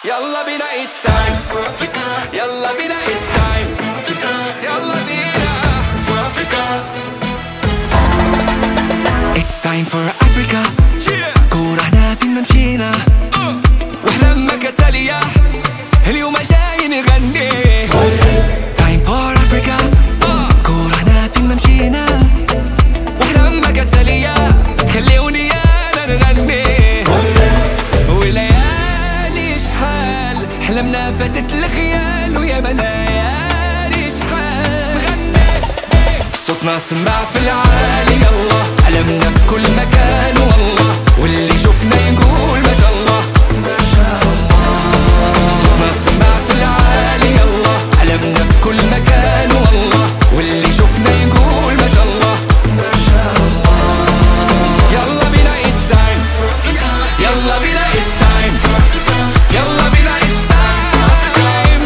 يلا بينا it's time يلا بينا it's time يلا بينا It's time for Africa كورة احنا فين ما مشينا واحلامنا كانت سالية اليوم جاي نغني Time for Africa كورة احنا فين ما مشينا واحلامنا كانت سالية خليوني انا نغني وليالي شحال حلمنا فاتت الخيال ويا ليالي شحال غني صوتنا سمع في العالي يلا علمنا في كل مكان والله واللي شفنا يقول ما شاء الله ما شاء الله صوتنا سمع في العالي يلا علمنا في كل مكان والله واللي شفنا يقول ما شاء الله ما شاء الله يلا بينا it's time يلا بينا it's time يلا بينا it's time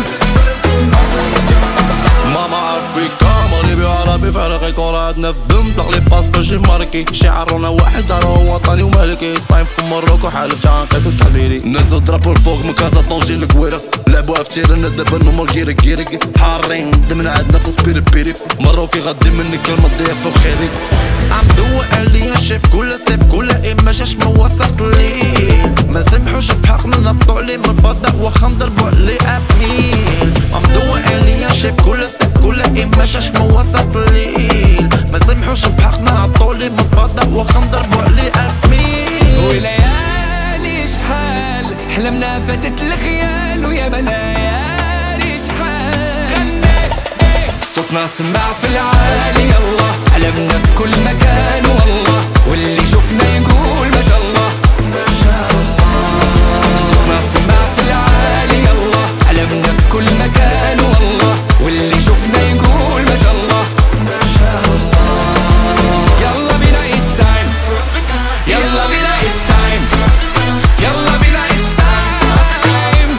ماما أفريكا مغربي وعربي فارق كورة عندنا في الدم تغلب باس باش ماركي شعارنا واحد راهو وطني ومالكي صايم في مروكو حالف جا نقيس التعبيري نزل درابو الفوق من كازا طونجي الكويرة لعبوها في تيران دابا نمر كيرك كيرك حارين دمنا عندنا صوص بيري بيري مروكي غادي مني كلمة ضيافة وخيري عم دوق عليا شاف كل ستيب كل اما جاش ما وسط لي ما سمحوش في حقنا نبطو عليه من الفضاء واخا نضربو عليه ابميل عم دوق عليا شاف كل ستيب كل اما جاش ما وسط لي ما سمحوش في حقنا نبطو عليه من الفضاء واخا نضربو عليه ابميل وليالي شحال حلمنا فاتت الخيال ويا ليالي شحال غني صوتنا سمع في العالي يلا علمنا في كل مكان والله واللي شفنا يقول ما شاء الله ما شاء الله صوتنا سمع في العالي يلا علمنا في كل مكان والله واللي شفنا يقول ما شاء الله ما شاء الله يلا بينا it's time يلا بينا it's time يلا بينا it's time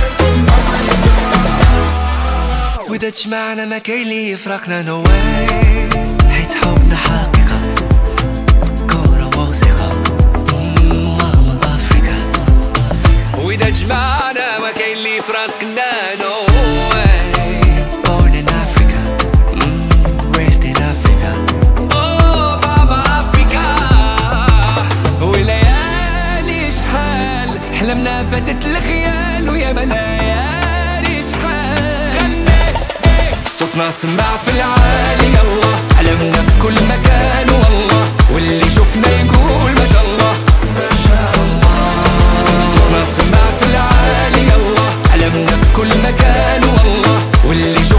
وإذا تجمعنا ما كاين لي يفرقنا no way حيت حبنا حقيقة كورة موسيقى ماما أفريكا وإذا تجمعنا ما كاين لي يفرقنا no way born in Africa raised in Africa oh mama Africa وليالي شحال حلمنا فاتت الخيال ويا ليالي شحال غني صوتنا سمع في العالي يلا علمنا في كل مكان والله واللي شفنا يقول ما شاء الله ما شاء الله صوتنا سمع في العالي يلا علمنا في كل مكان والله واللي